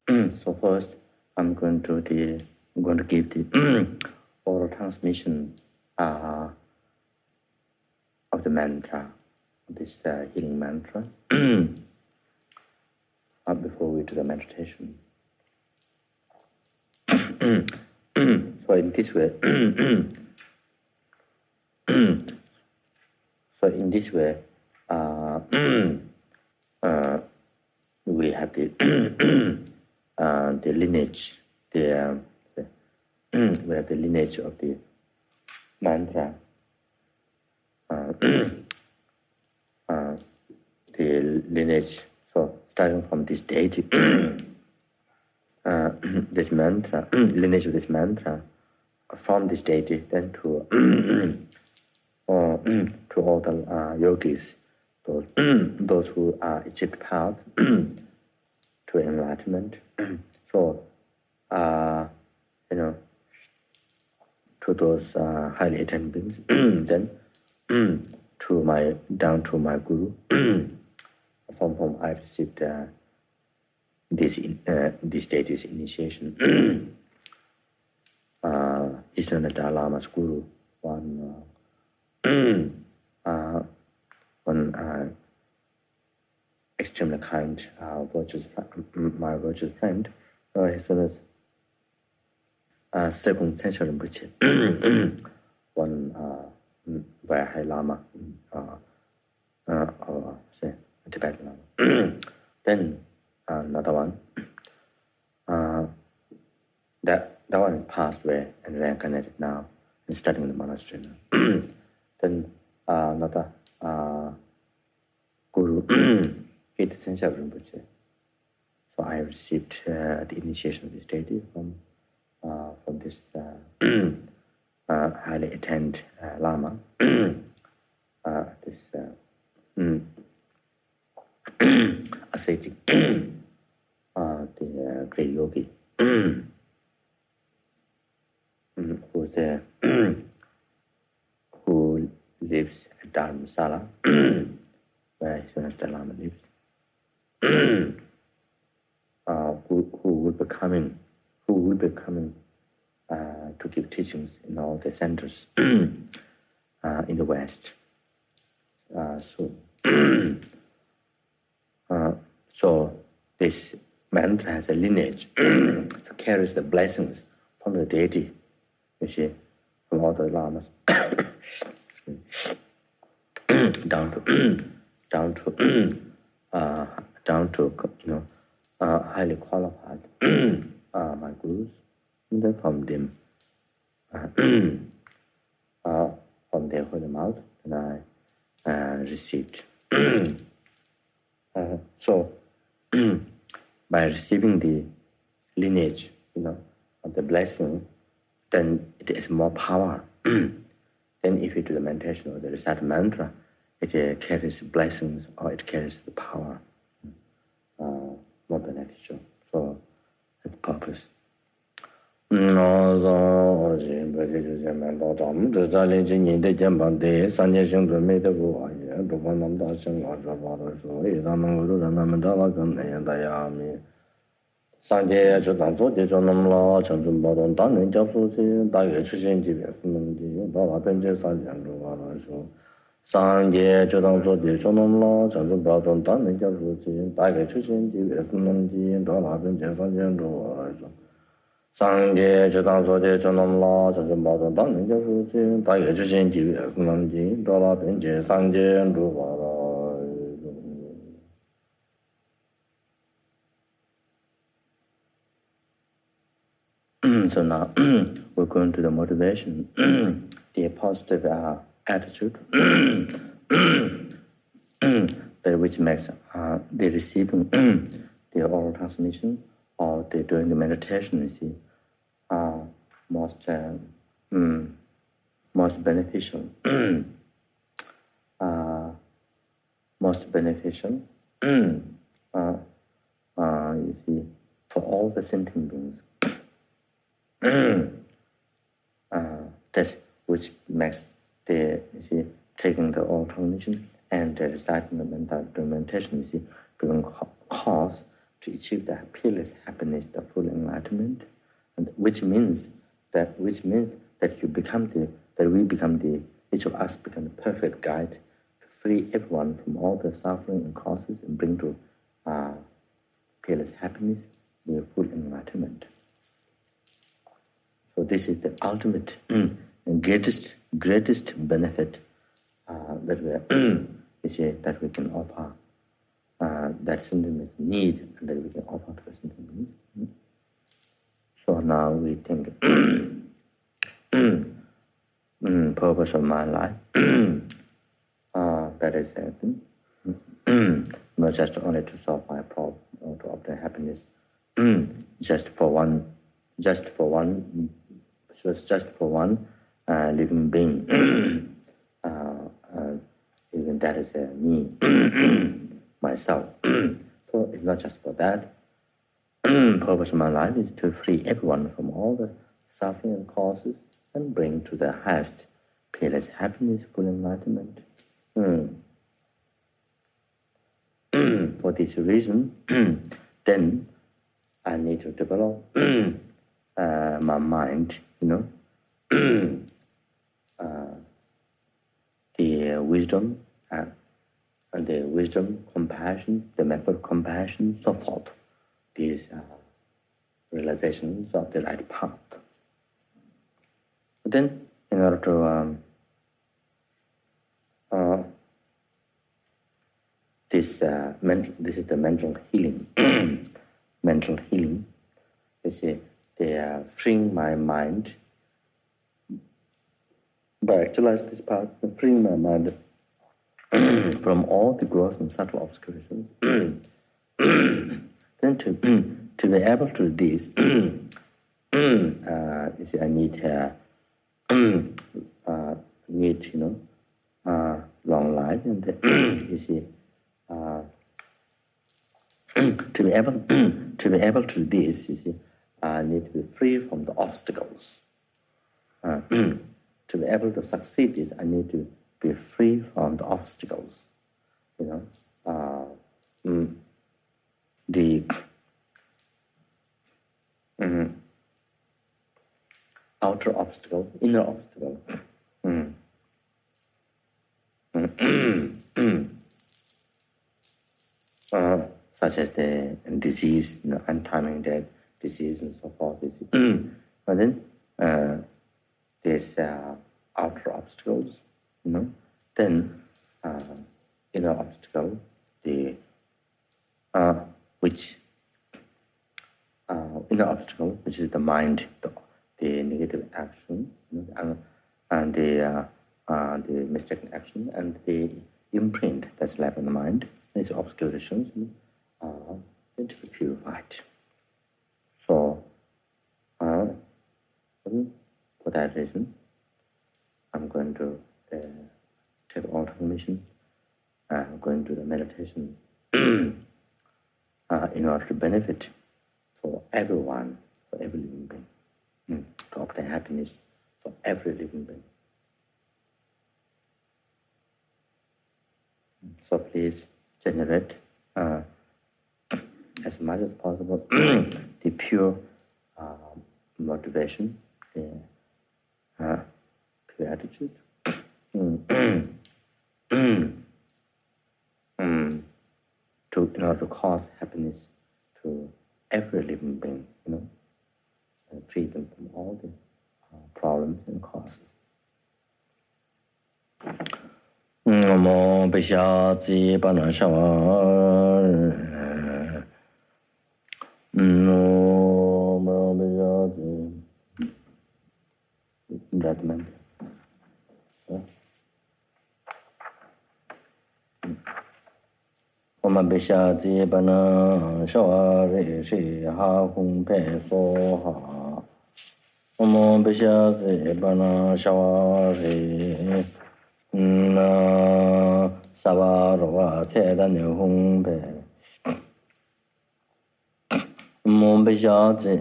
So first, I'm going to give the oral transmission of the mantra, this healing mantra, before we do the meditation. So in this way, we have the the lineage, we have the lineage of the mantra, the lineage. So starting from this deity, this mantra, lineage of this mantra, from this deity, then to all the yogis, those who achieved path to enlightenment. So, to those highly attained beings, then down to my guru, from whom I received this deity's initiation. His Holiness Dalai Lama's guru, one extremely kind, my virtuous friend, His Holiness Sekung Tsenshol Rinpoche, one very high Lama, or say Tibetan Lama. Then another one, that one passed away and reincarnated now and studying in the monastery now. Then another guru, Khyentse Tsenshol Rinpoche. So I received the initiation of this deity from this highly attained Lama, this ascetic, the great yogi, who lives at Dharamsala, where His Holiness Dalai Lama lives, who will be coming to give teachings in all the centers in the West soon. So this mantra has a lineage, carries the blessings from the deity, you see, from all the lamas down to highly qualified my gurus, and then from them, from their holy mouth, and I received. So by receiving the lineage, of the blessing, then it has more power. Then if you do the meditation or the recite mantra, it carries blessings, or it carries the power, more beneficial. So that's the purpose. Sanje Chudan Soti Chonam La Chanchum Badon Tanin Japsu Chi Dage Chishin Jibe Sunan Ji Dala Penje Sanjan Ruvara Shu Sanje Chudan Soti Chonam La Chanchum Badon Tanin Japsu Chi Dage Chishin Jibe Sunan Ji Dala Penje Sanjan Ruvara Shu Sanje Chudan Soti Chonam La Chanchum Badon Tanin Japsu Chi Dage Chishin Jibe Sunan Ji Dala Penje Sanjan Ruvara. So now we're going to the motivation, the positive attitude, which makes the receiving the oral transmission or the doing the meditation, you see, most beneficial, most beneficial, you see, for all the sentient beings. That's which makes the taking the oral transmission and reciting the mental meditation, become cause to achieve the peerless happiness, the full enlightenment, and which means that each of us become the perfect guide to free everyone from all the suffering and causes and bring to peerless happiness, the full enlightenment. So this is the ultimate and greatest benefit that we can offer, that sentiments need, and that we can offer to the sentiments. So now we think purpose of my life. That is not just only to solve my problem or to obtain happiness, just for one living being. Even that is me, myself. So it's not just for that. Purpose of my life is to free everyone from all the suffering and causes and bring to the highest peerless happiness, full enlightenment. For this reason, then I need to develop my mind, the wisdom, compassion, the method of compassion, so forth. These realizations of the right path. But then, in order to this is the mental healing. Mental healing. You see, they are freeing my mind by actualizing this path, freeing my mind from all the gross and subtle obscurations. Then to be able to do this, you see, I need long life, and you see, to be able to do this, you see, I need to be free from the obstacles. To be able to succeed this, I need to be free from the obstacles. The outer obstacle, inner obstacle. Such as the disease, untimely death, disease, and so forth. But then there's outer obstacles, then inner obstacle, the inner obstacle, which is the mind, the negative action, and the mistaken action, and the imprint that's left in the mind. These obscurations need to be purified. So, for that reason, I'm going to take all permission. I'm going to do the meditation in order to benefit for everyone, for every living being, to obtain happiness for every living being. So please generate as much as possible the pure motivation, the pure attitude, in order to cause happiness to every living being, and free them from all the problems and causes. Namo Bishati Panashawar. Namo Bishati. Bradman. Om Bishati Panashawar Shi Ha Hung Pe So Ha. Om Bishati Panashawar Na Savarwa Seda Nihung Be Mombejati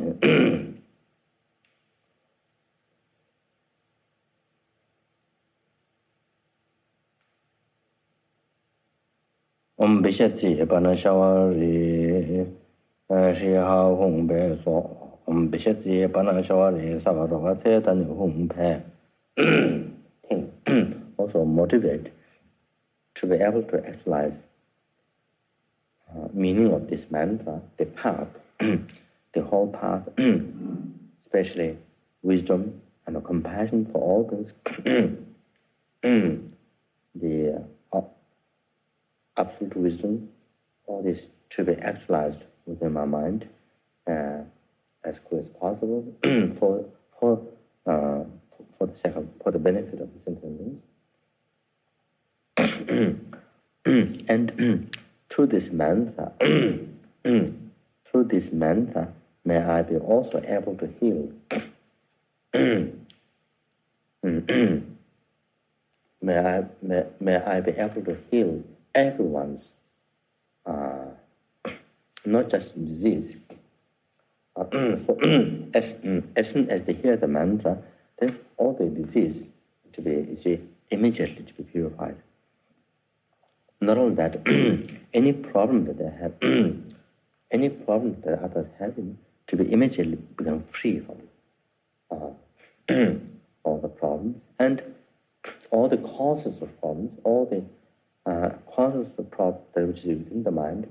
Om Bishati Panashawari shi ha hong pe so bishe zi bana shawa re sawa roga tse tani hong pe also motivate to be able to actualize meaning of this mantra, the path, the whole path, especially wisdom and compassion for all things, the absolute wisdom, all this to be actualized within my mind as quick as possible for the benefit of the sentient beings. And through this mantra, may I be also able to heal. May I be able to heal everyone's, not just disease. So as soon as they hear the mantra, then all the disease to be immediately to be purified. Not only that, any problem that they have, any problem that others have, to be immediately become free from all the problems and all the causes of problems, all the causes of problems which is within the mind,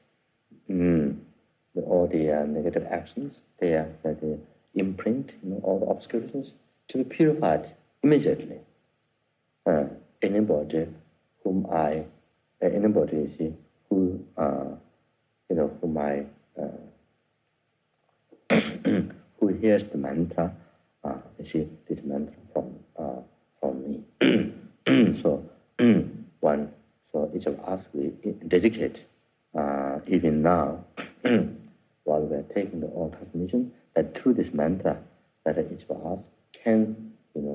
all the negative actions, the imprint, all the obscurations, to be purified immediately. Anybody whom I who whom I who hears the mantra, this mantra from me. So each of us we dedicate even now while we are taking the all transmission, that through this mantra that each of us can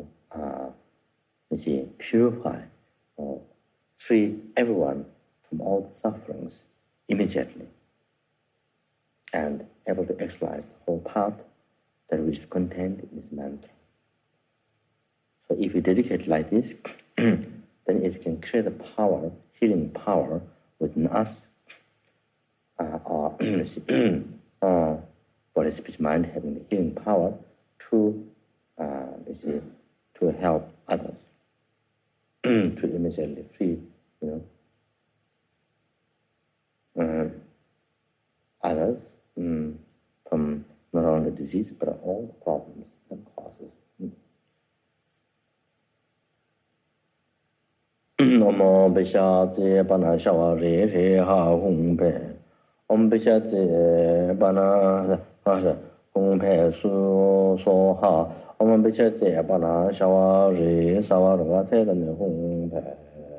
purify or free everyone from all the sufferings immediately, and able to actualize the whole path that which is contained in this mantra. So if we dedicate like this, then it can create a power, healing power within us, body, speech, mind having the healing power to help others to immediately free, others from not only disease but all the problems and causes. Namo Bisha Tse Bana Shawa Re Re Ha Hung Pe Om Bisha Tse Bana Hung Pe Su So Ha Om Bisha Tse Bana Shawa Re Sawa Ra Tse Dan Hung Pe.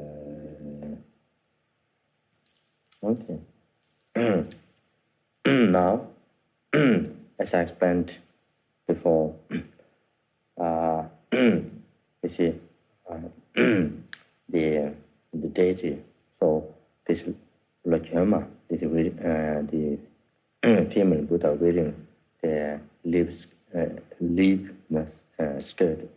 Okay. Now, as I explained before, you see, the deity. So this Lakyama, the female Buddha wearing the leaf skirt.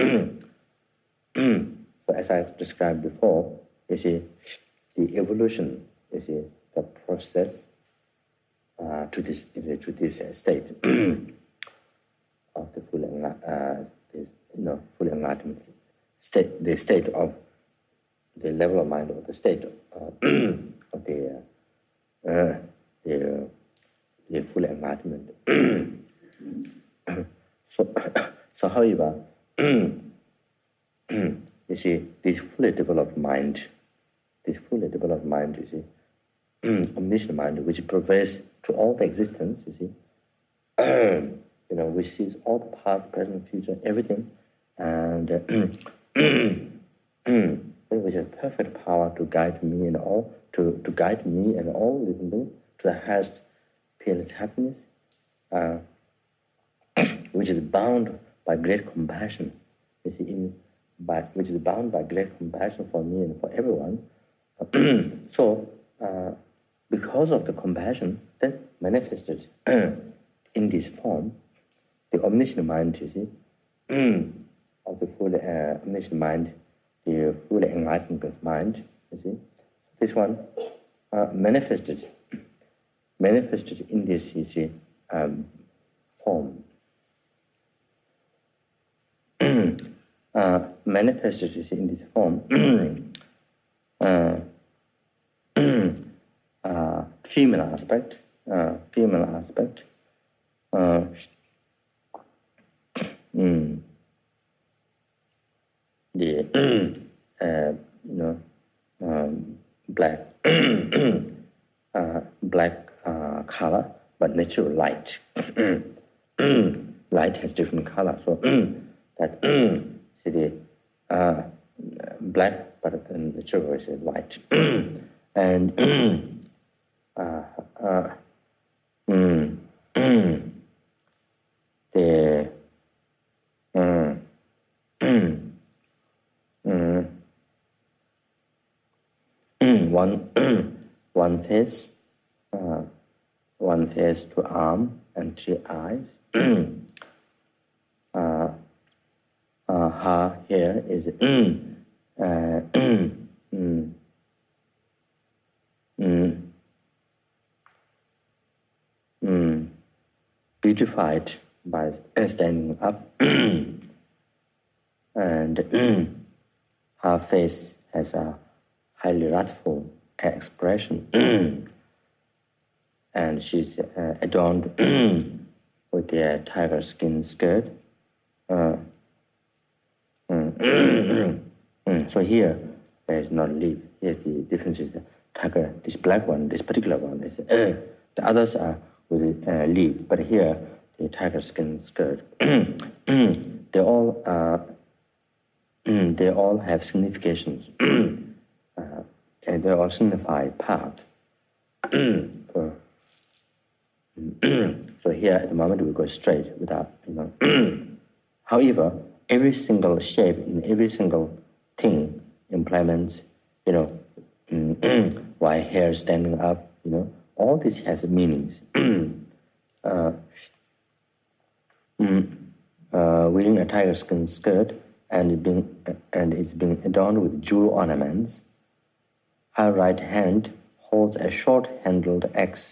So as I described before, you see, the evolution, you see, the process to this state of the full enlightenment state, the state of the level of mind, or the state of the full enlightenment. So however, you see, this fully developed mind, you see, omniscient mind, which pervades to all the existence, you see, which sees all the past, present, future, everything, and which has perfect power to guide me and all, to guide me and all living beings to the highest peerless happiness, which is bound by great compassion, you see, which is bound by great compassion for me and for everyone. So, because of the compassion that manifested in this form, the omniscient mind, you see, of the full omniscient mind, the fully enlightened mind, you see, this one manifested manifested in this form. Manifested in this form. Female aspect. Black color, but natural light. Light has different color, so that see the black, but natural is light. And one face, two arms and three eyes. Her hair is beautified by standing up, and her face has a highly wrathful expression, and she's adorned with a tiger skin skirt. So here there is not leaf. Here the difference is the tiger. This black one, this particular one, is the others are with leaf, but here the tiger skin skirt. They all have significations. And they all signify part. So here at the moment we go straight without, However, every single shape in every single thing implements, why hair standing up, all this has meanings. Wearing a tiger skin skirt and it's being adorned with jewel ornaments. Her right hand holds a short-handled axe.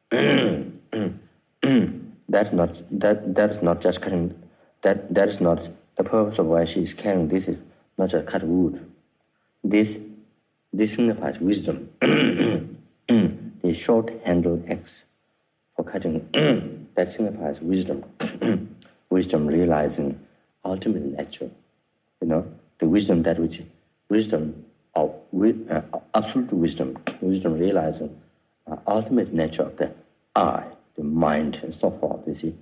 That's not just cutting. That is not the purpose of why she is carrying. This is not just cut wood. This signifies wisdom. The short-handled axe for cutting that signifies wisdom. Wisdom realizing ultimate nature. The wisdom of absolute wisdom realizing ultimate nature of the I, the mind, and so forth. You see,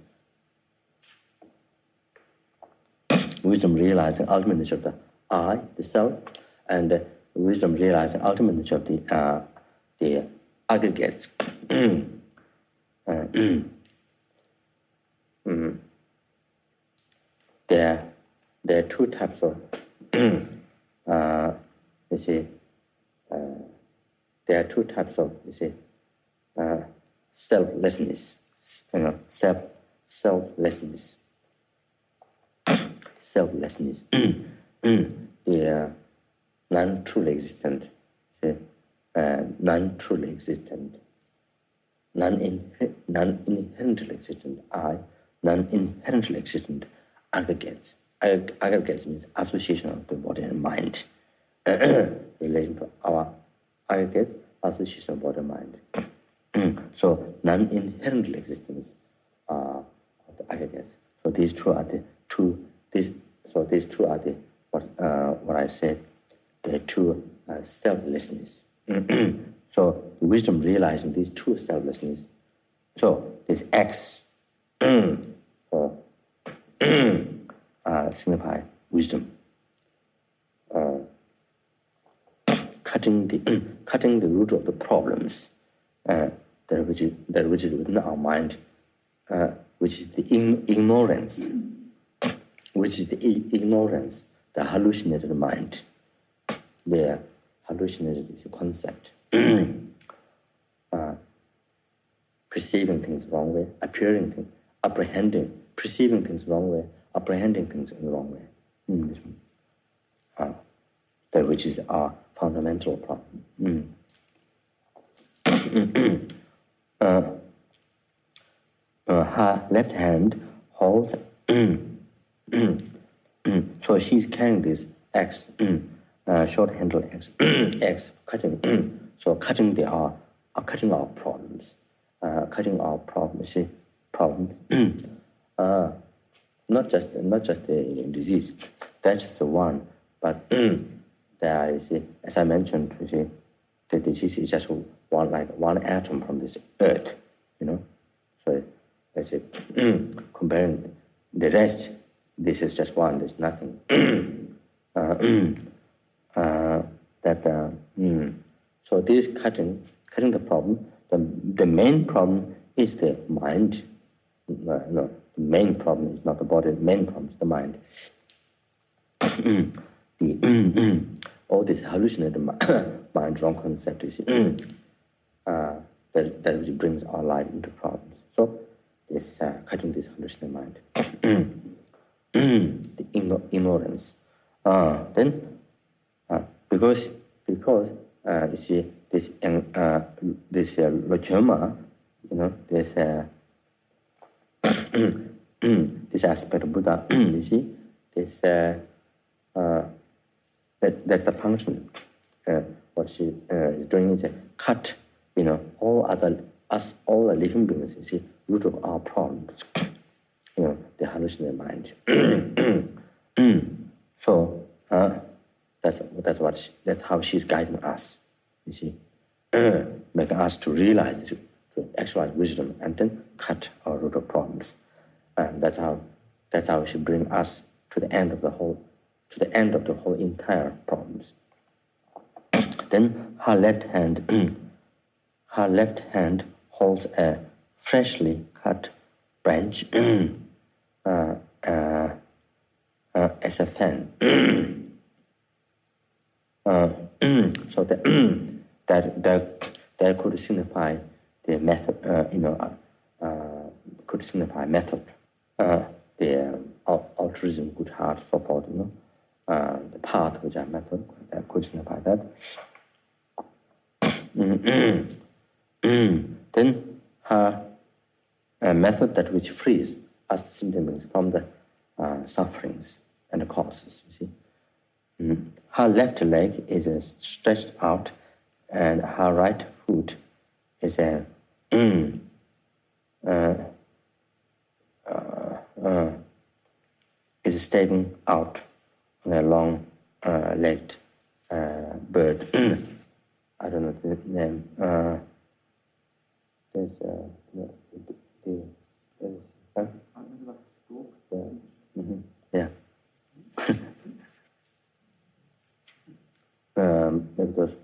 wisdom realizing ultimate nature of the I, the self, and wisdom realizing ultimate nature of the aggregates. There are two types of there are two types of selflessness. Selflessness. Selflessness. The non-truly existent. Non-truly existent. Non-inherently existent I. Non-inherently existent aggregates. Aggregates means association of the body and mind. Relating to our aggregates, association of body and mind. So non-inherently existence of the aggregates. So these two are the two. These two are the what I said. The two selflessness. So the wisdom realizing these two selflessness. So this X signify wisdom. Cutting the root of the problems that which is within our mind, which is the ignorance, the hallucinated mind, the hallucinated concept, perceiving things wrong way, apprehending, perceiving things wrong way, apprehending things in the wrong way. That which is our fundamental problem. her left hand holds, so she's carrying this axe, short handle axe, axe cutting, so cutting cutting our problems, see, problems, not just the disease, that's the one, but there, you see, as I mentioned, you see, the disease is just one atom from this earth, so let's say, comparing the rest, this is just one, there's nothing. So this cutting the problem, the main problem is the mind. No, the main problem is not the body, the main problem is the mind. All this hallucinated mind, wrong concept, you see, that which brings our life into problems. So this cutting this hallucinated mind, the ignorance. Then because you see this Lojoma, this this aspect of Buddha, you see this that's the function. What she is doing is cut, all the living beings, you see, root of our problems, the hallucinated mind. So that's how she's guiding us, you see, making us to realize, to actualize wisdom, and then cut our root of problems, and that's how she brings us to the end of the whole entire problems. Then her left hand holds a freshly cut branch as a fan. So that could signify the method, could signify method, the altruism, good heart, so forth, the path which are method, that could signify that. Then her method that which frees us symptoms from the sufferings and the causes, you see. Her left leg is stretched out, and her right foot is stepping out on a long-legged bird. I don't know the name. There's yeah. Maybe those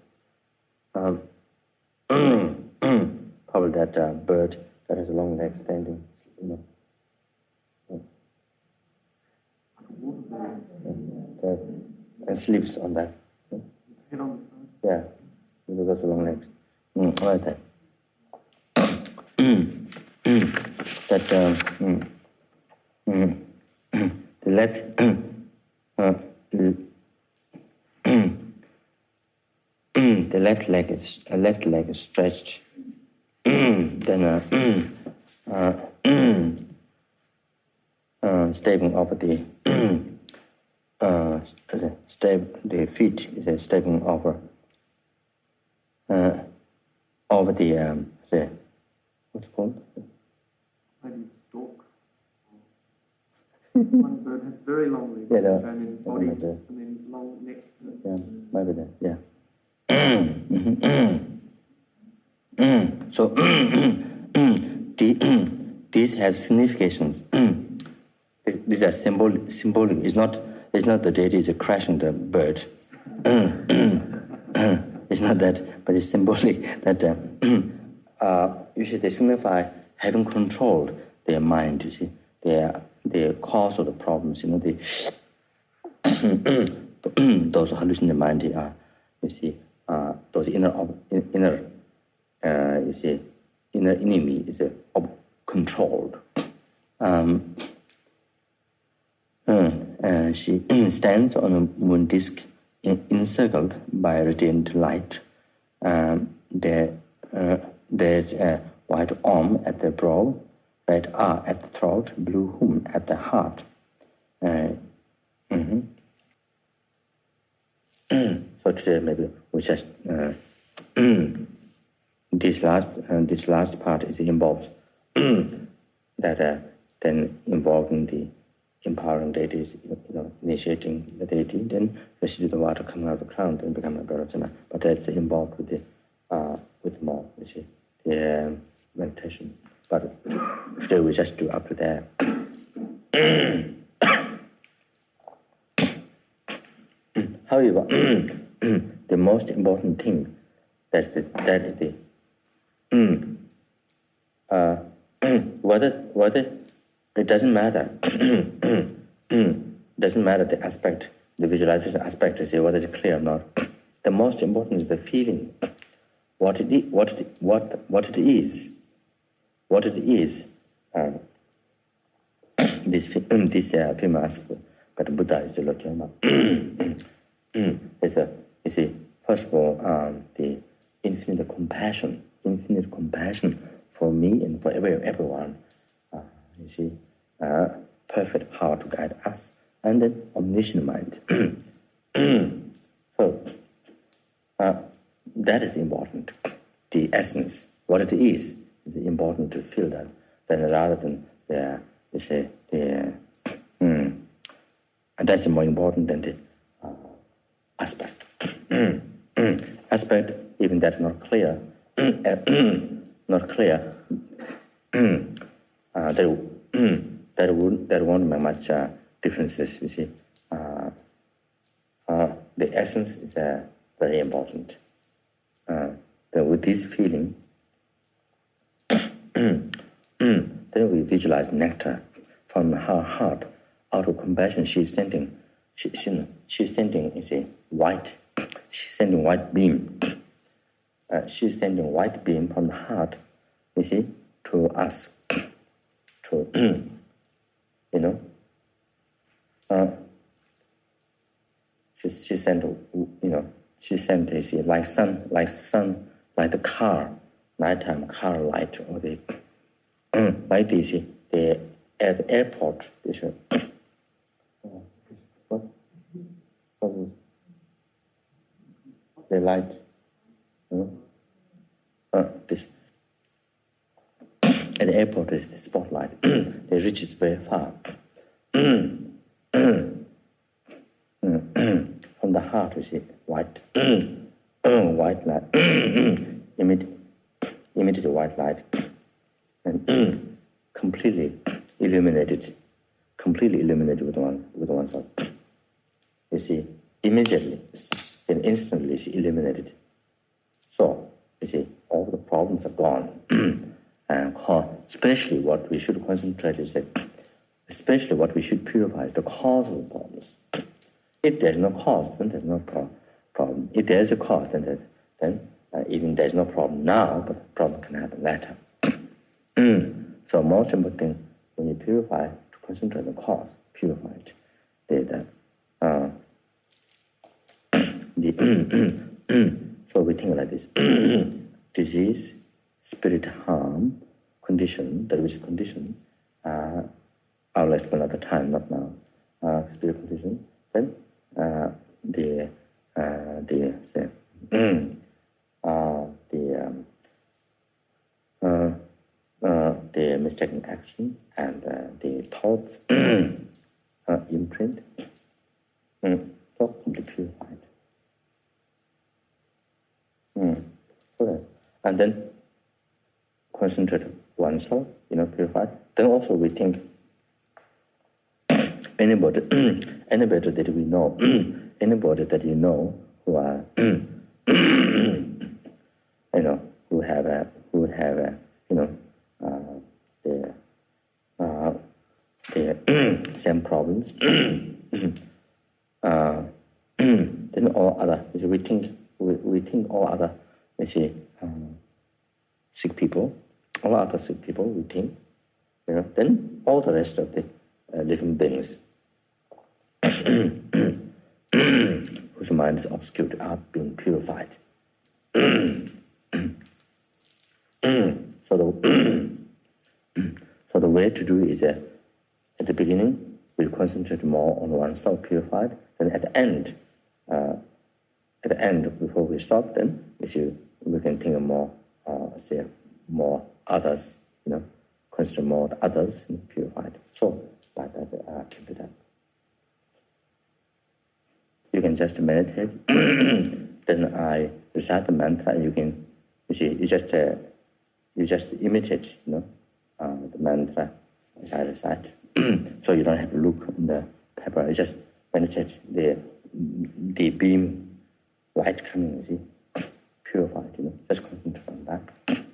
probably that bird that has a long leg standing, and sleeps on that. Yeah, because those long legs. Like that. The left leg is stretched. Then stepping over the feet is stepping over the what's it called? Maybe stalk. One bird has very long legs, and then body, and then long neck. Yeah, maybe that. Yeah. So this has significations. These are symbolic. It's not the deity is crashing the bird. It's not that, but it's symbolic that usually they signify having controlled their mind. You see, the cause of the problems. Those hallucinated mind are, you see, those inner enemy is controlled. She stands on a moon disk encircled by radiant light. There's white arm at the brow, red R at the throat, blue hum at the heart. So today maybe we just this last part is involves that then involving the empowering deities, initiating the deity, then receive the water coming out of the crown, then become a Bharajana. But that's involved with more, the meditation. But today we just do up to there. However, the most important thing whether it doesn't matter. Doesn't matter the aspect, the visualization aspect, whether it's clear or not. The most important is the feeling. What it is. This famous, but Buddha is looking at. First of all, the infinite compassion for me and for everyone. Perfect heart to guide us, and then omniscient mind. So that is important. The essence, what it is important to feel that. Then rather than and that's more important than the aspect. Aspect, even that's not clear. That won't make much differences. The essence is very important. Then with this feeling, then we visualize nectar from her heart. Out of compassion, she's sending white beam. She's sending white beam from the heart, to us. She sent like sun, like the car, nighttime car light, or the like this. At the airport, the light. This at the airport is the spotlight. It reaches very far. From the heart, white light, emitted white light, and completely illuminated with oneself. Immediately and instantly she illuminated. So, all the problems are gone. And especially what we should concentrate is especially what we should purify is the cause of the problems. If there's no cause, then there's no problem. If there's a cause, then even there's no problem now, but the problem can happen later. So most important thing, when you purify, to concentrate on the cause, purify it. So we think like this. Disease, spirit harm, condition, the which condition, I'll explain another time, not now. Spirit condition, then the mistaken action and the thoughts imprint, so completely purified. And then concentrate oneself, purified. Then also we think anybody that we know, anybody that you know who are, who have the same problems. Then all other, we think all other, sick people, all other sick people, we think, then all the rest of the living beings whose mind is obscured are being purified. So So the way to do is at the beginning, we concentrate more on oneself purified. Then at the end, before we stop, then we can think of more, more others, concentrate more on others purified. So like that can be done. You can just meditate. Then I recite the mantra. You just imitate, the mantra as I recite. So you don't have to look on the paper. You just meditate the beam, light coming, purified. Just concentrate on that.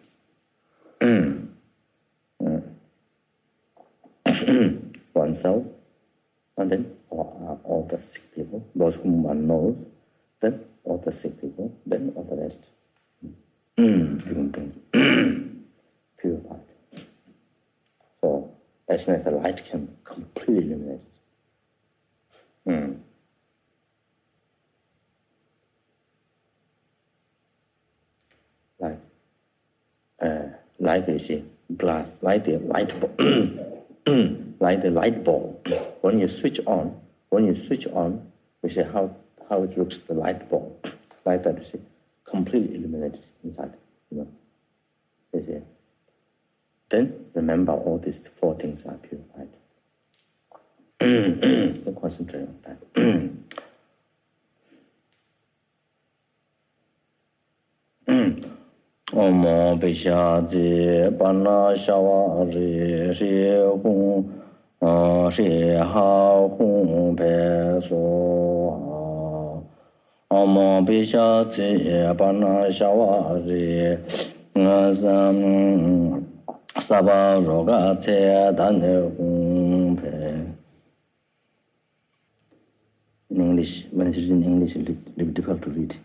Oneself, and then all the sick people, those whom one knows, then all the sick people, then all the rest. Living things. Purified. So as soon as the light can completely eliminate it. Like you see, glass, like the light bulb. Like the light bulb. When you switch on, we see how it looks, the light bulb. Like that, you see, completely eliminated inside, You see. Then remember all these four things are purified. Concentrate on that. Om Bisha Zi Bana Shawa Ri Shi Hung Shi Ha Hung Pe So Om Bisha Zi Bana Shawa Ri Saba Roga Tse Dan Hung Pe. In English, when it is in English, it's a little difficult to read.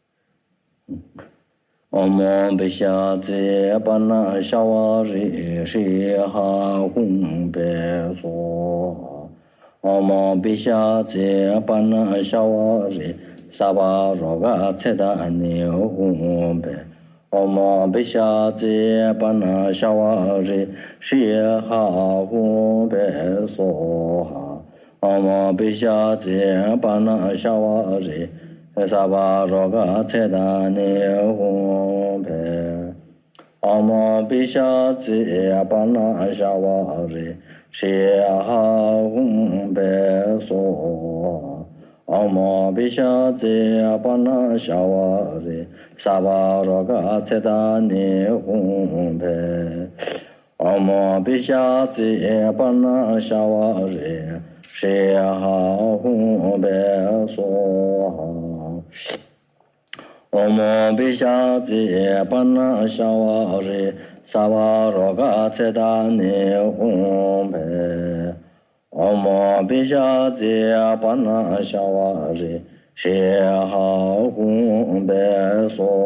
Om Bisha Zi Bana Shawa Ri Shi Ha Hung Pe So Om Bisha Zi Bana Shawa Ri Saba Roga Tse Dan Hung Pe. Om Bisha Zi Bana Shawa Ri Shi Ha Hung Pe So Om Bisha Zi Bana Shawa Ri Saba Roga Tse Dan Hung Pe. Om Bisha Zi Bana Shawa Ri Shi Ha Hung Pe So Om Bisha Zi Bana Shawa Ri Saba Roga Tse Dan Hung Pe. Om Bisha Zi Bana Shawa Ri Shi Ha Hung Pe So Om Bisha Zi Bana Shawa Ri Saba Roga Tse Dan Hung Pe. Om Bisha Zi Bana Shawa Ri Shi Ha Hung Pe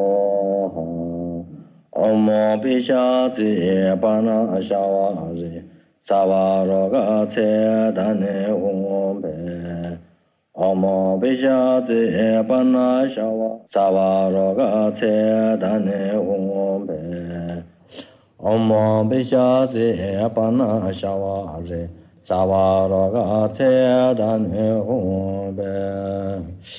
So Om Bisha Zi Bana Shawa Ri Saba Roga Tse Dan Hung Pe. Om Bisha Zi Bana Shawa Saba Roga Tse Dan Hung Pe. Om Bisha Zi Bana Shawa Ri Saba Roga Tse Dan Hung Pe.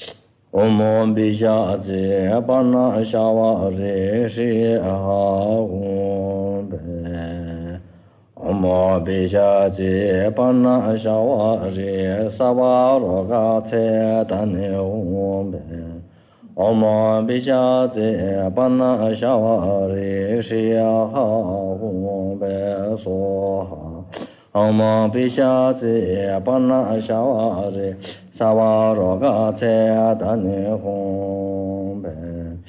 Om Bisha Zi Bana Shawa Ri Shi Ha Hung Pe. Om Bisha Zi Bana Shawa Ri Saba Roga Tse Dan Hung Pe. Om Bisha Zi Bana Shawa Ri Shi Ha Hung Pe So Om Bisha Zi Bana Shawa Ri Saba Roga Tse Dan Hung Pe.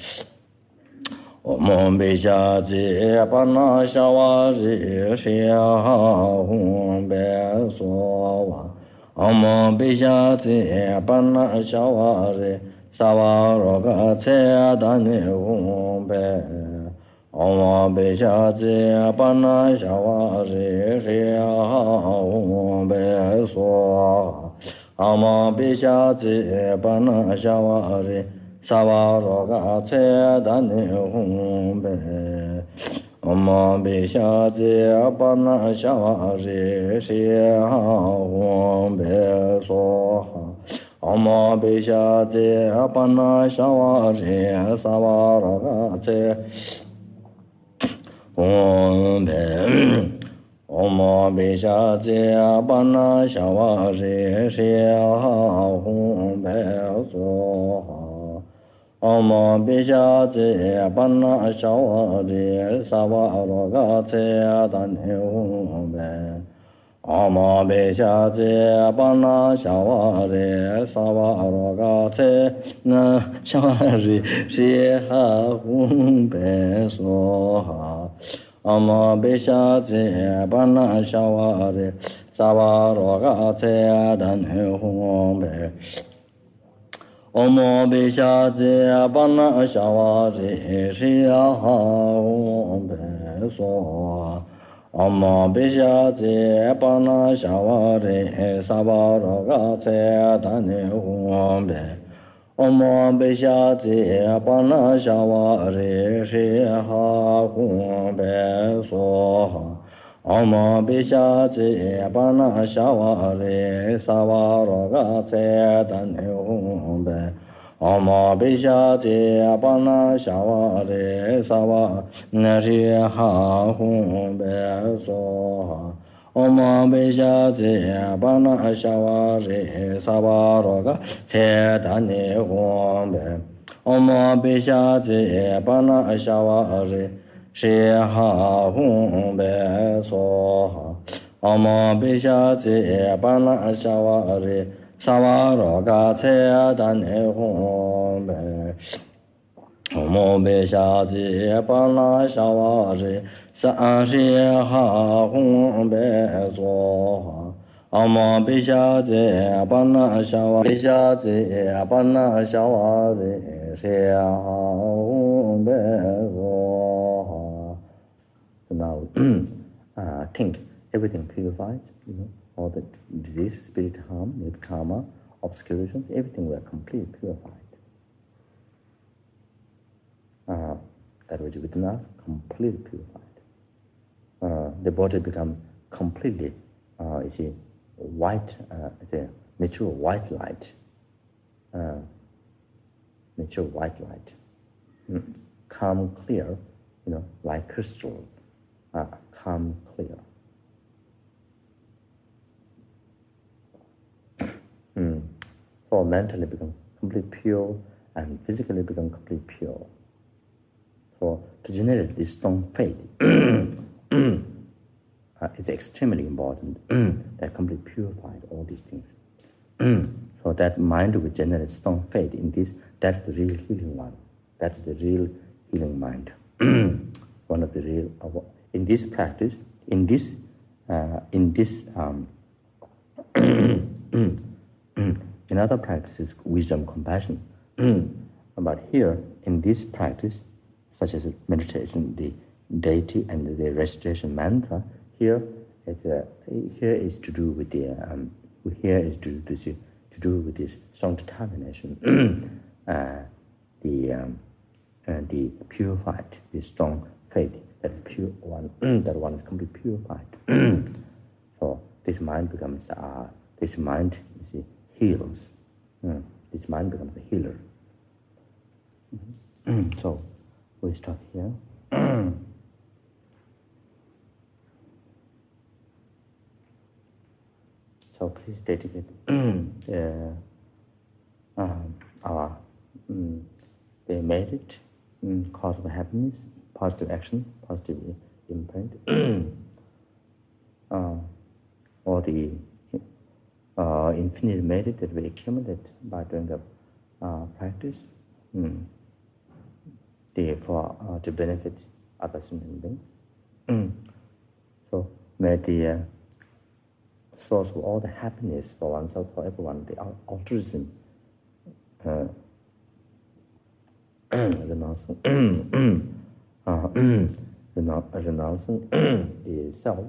Om Bisha Zi Bana Shawa Ri Shi Ha Hung Pe So Om Bisha Zi Bana Shawa Ri Saba Roga Tse Dan Hung Pe. Om Bisha Zi Bana Shawa Ri Shi Ha Hung Pe So Om Bisha Zi Bana Shawa Ri Saba Roga Tse Dan Hung Pe. Om Bisha Bana Shava Re Shia Hum Be Soha Om Bisha Bana Shava Re Savara Tse Om Be Om Bisha Bana Shava Re Shia Hum Be Soha Om Bisha Bana Shava Re Savara Tse Dan Hum Be Om Bisha Bana Shava Re Savara Tse Na Shava Re Shia Hum Be Soha Om Bisha Bana Shava Re Savara Tse Dan Hum Be Om Bisha Bana Shava Re Shia Hum Be Soha Om Bisha Bana Shava Re Savara Tse Dan Hum Be Om Bisha Bana Shava Re Shia Hum Be Soha Om Bisha Bana Shava Re Savara Tse Dan Hum Be Om Bisha Bana Shava Re Savara Shia Hum Be Soha Om Bisha Bana Shava Re Savara Tse Dan Hum Be Om Bisha Bana Shava Re Shia Hum Be Soha Om Bisha Bana Shava Re Savara Tse Dan Hum Be Om Bisha Bana Shava Re Shia Hum Be Soha Om Bisha Bana Shava Bisha Bana Shava Re Shia Hum Be Soha. So now think everything purified, all the disease, spirit harm, maybe karma, obscurations, everything were completely purified. That which within us, completely purified. The body become completely, white, the natural white light. Natural white light. Calm, clear, like crystal. Calm, clear. So mentally become completely pure and physically become completely pure. So to generate this strong faith, it's extremely important that completely purified all these things. So that mind will generate strong faith in this. That's the real healing one. That's the real healing mind. One of the real in this practice, in other practices, wisdom, compassion. But here, in this practice, such as meditation, the deity and the recitation mantra, here is to do with this strong determination, the purified, the strong faith, that is pure one, that one is completely purified. So this mind becomes heals. This mind becomes a healer. So we start here. So please dedicate our the merit, cause of happiness, positive action, positive imprint, or the infinite merit that we accumulate by doing the practice, therefore to benefit other human beings. So may the source of all the happiness for oneself, for everyone, the altruism, renouncing the self,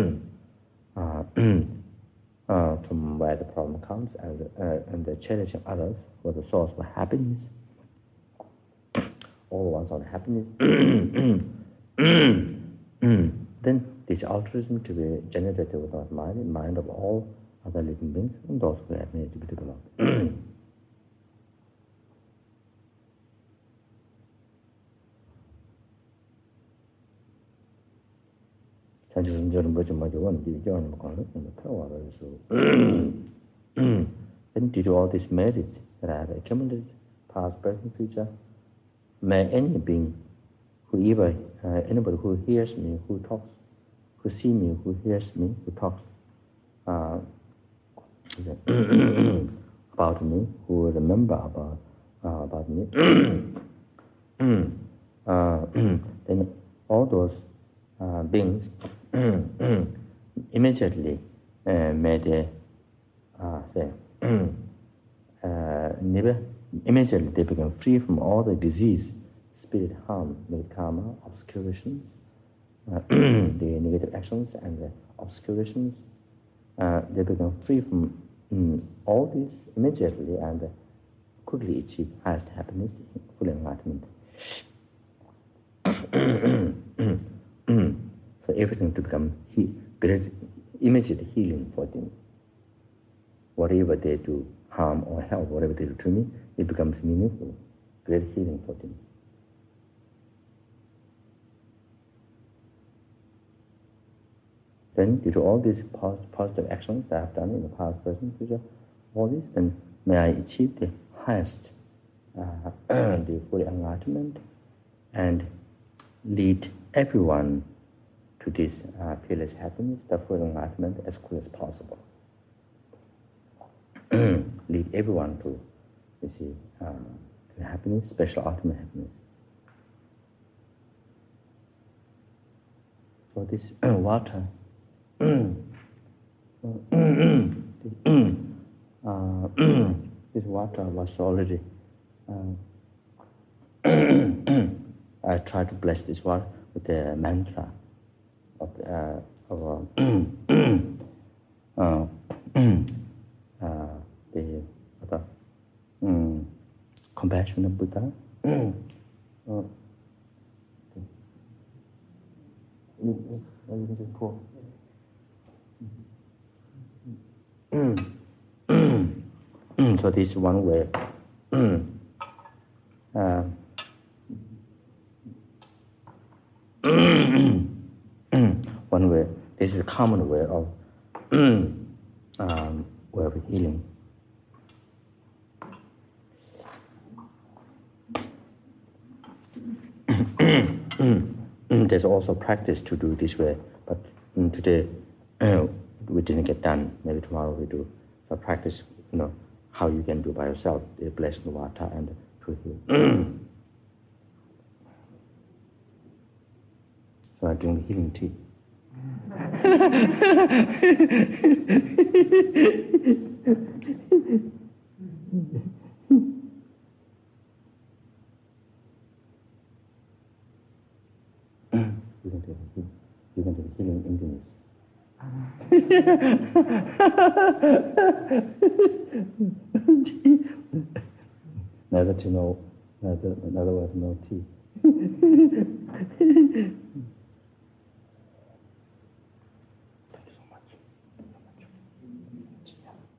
from where the problem comes, and the cherishing others for the source of happiness. All ones on happiness. then this altruism to be generated without mind of all other living beings and those who have made to be developed. Then due to all these merits that I have accumulated, past, present, future, may any being, anybody who hears me, who talks, who sees me, who hears me, who talks about me, who remember about me, then all those beings immediately immediately they become free from all the disease, spirit harm, negative karma, obscurations, the negative actions and the obscurations. They become free from all this immediately and quickly achieve highest happiness, full enlightenment. So everything to become great, immediate healing for them. Whatever they do, harm or help, whatever they do to me, it becomes meaningful, great healing for them. Then, due to all these positive actions that I have done in the past, present, future, all this, then may I achieve the highest, the full enlightenment, and lead everyone to this peerless happiness, the full enlightenment, as quick as possible. Lead everyone to, to happiness, special ultimate happiness. So this water, this water was already. I tried to bless this water with the mantra of the compassionate Buddha. So this is one way. One way. This is a common way of healing. There's also practice to do this way, but today we didn't get done. Maybe tomorrow we do. So practice, how you can do by yourself. They bless the water and to heal. So I drink healing tea. You can do healing emptiness. Neither way to know tea.